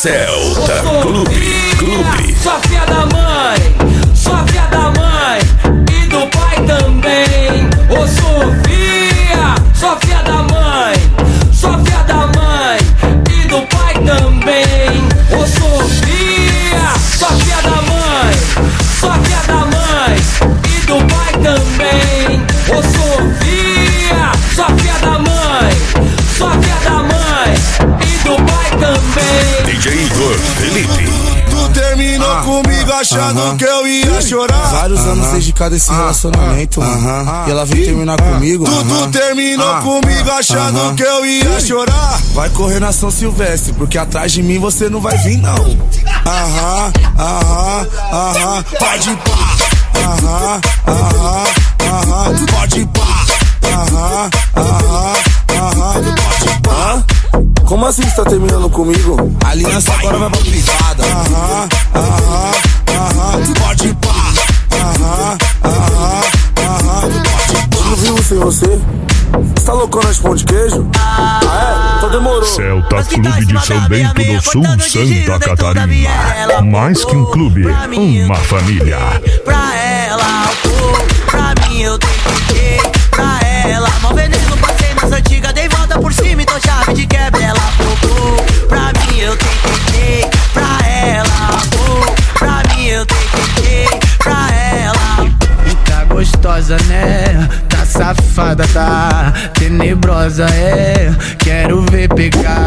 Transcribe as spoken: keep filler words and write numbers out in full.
Celta Clube, Clube. Sua filha da mãe, sua filha da mãe e do pai também. Ô Sofia, sua filha da mãe, sua filha da mãe e do pai também. Ô Sofia, sua filha da mãe, sua filha da mãe e do pai também. Ô Sofia, sua filha da mãe, sua filha da mãe e do pai também. D J Igor Felipe. Tu terminou ah, comigo achando uh -huh. que eu ia chorar. Vários uh -huh. anos dedicado a esse uh -huh. relacionamento, uh -huh. mano. E ela veio terminar uh -huh. comigo. Tu, uh -huh. tu terminou uh -huh. comigo achando uh -huh. que eu ia chorar. Vai correr na São Silvestre, porque atrás de mim você não vai vir, não. Aham, aham, aham. Pode pá. Aham, aham, aham. Pode pá. Aham, aham, aham. Pode pá. Como assim você tá terminando comigo? A aliança agora vai pra privada. Aham, aham, aham. Pode pá. Aham, aham, aham. Pode pá. Eu não vivo sem você. Você tá loucona de pão de queijo? Ah, é? Então demorou. Celta Clube de São Bento do Sul, Santa Catarina. Mais que um clube, uma família. Pra ela, oh, pra mim eu tenho que ter. Pra ela, mal veneno, passei nas antigas, dei volta por cima e tô chave de quebra. Ela procurou, pra mim eu tenho que ter. Pra ela, oh, pra mim eu tenho que ter. Pra ela. E tá gostosa, né? Tá safada, tá tenebrosa, é. Quero ver pegar.